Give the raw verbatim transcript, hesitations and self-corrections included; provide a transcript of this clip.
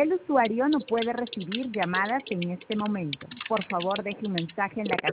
El usuario no puede recibir llamadas en este momento. Por favor, deje un mensaje en la